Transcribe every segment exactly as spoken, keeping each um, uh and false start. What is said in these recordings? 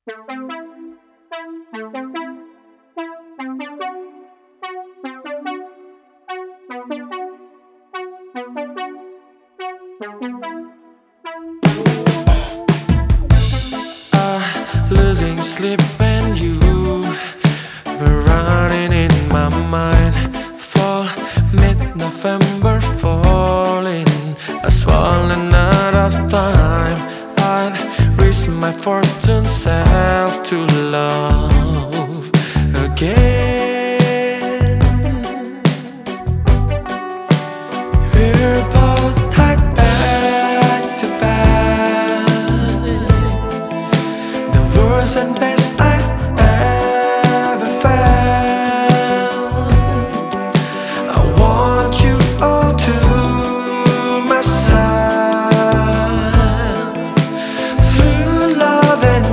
Uh, losing sleep and you were running in my mind. Fall, mid-November falling, as falling out of time. I'd risk my fortune self to love again. We're both tied back to back, the worst and best I've ever felt. I want you all to myself, through love and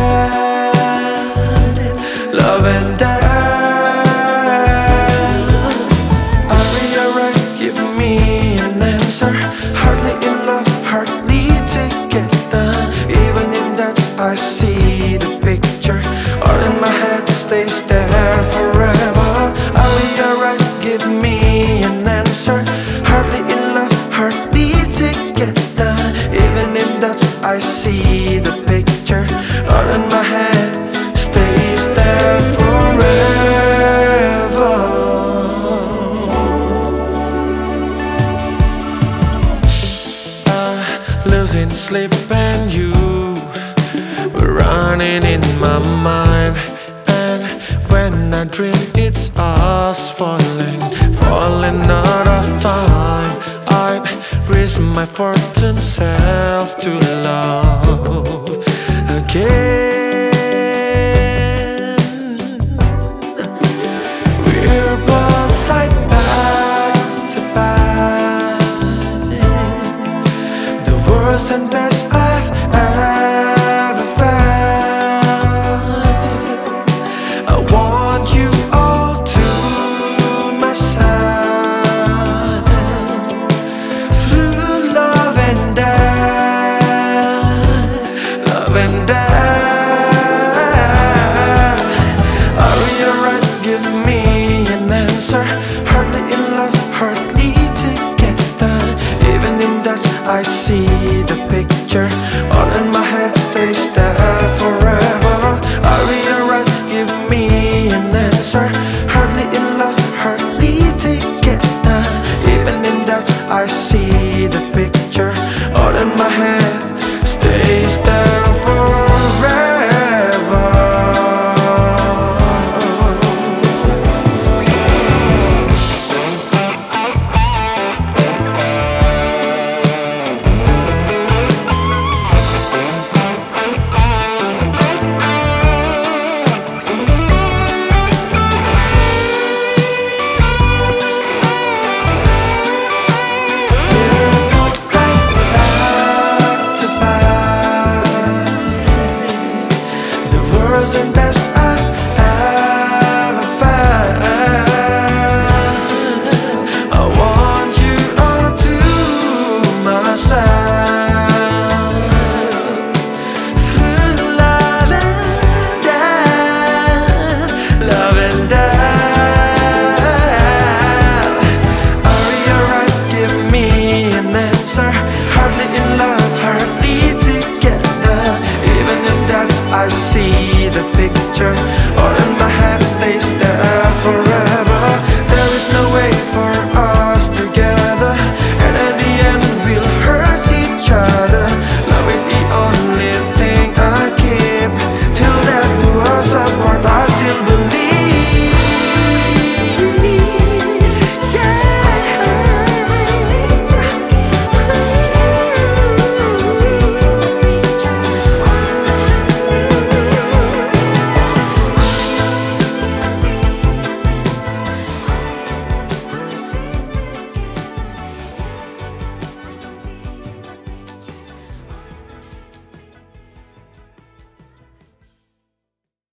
death, love and death. Are we alright? Give me an answer. Hardly in love, hardly together. Even if that's I see the picture, all in my head stays there forever. Are we alright? Give me an answer. Hardly in love, hardly together. Even if that's I see the picture, all in my head stays there forever. Uh, losing sleep and you were running in my mind. And when I dream it's us falling, falling out of time. I'd risk my fortune self to love again. We're both tied back to back, the worst and best I've ever felt. I want you all to myself, through love and death, love and death. Are we alright? Give me an answer. Hardly in love, hardly together. Even in that I see the picture, all in my head stays there forever. Are we alright? Give me an answer. Hardly in love, hardly together. Even in that I see the picture, all in my head stays there forever. And best I've ever felt. I want you all to myself, through love and death, love and death. Are we alright? Give me an answer. Hardly in love, hardly together. Even if that's I see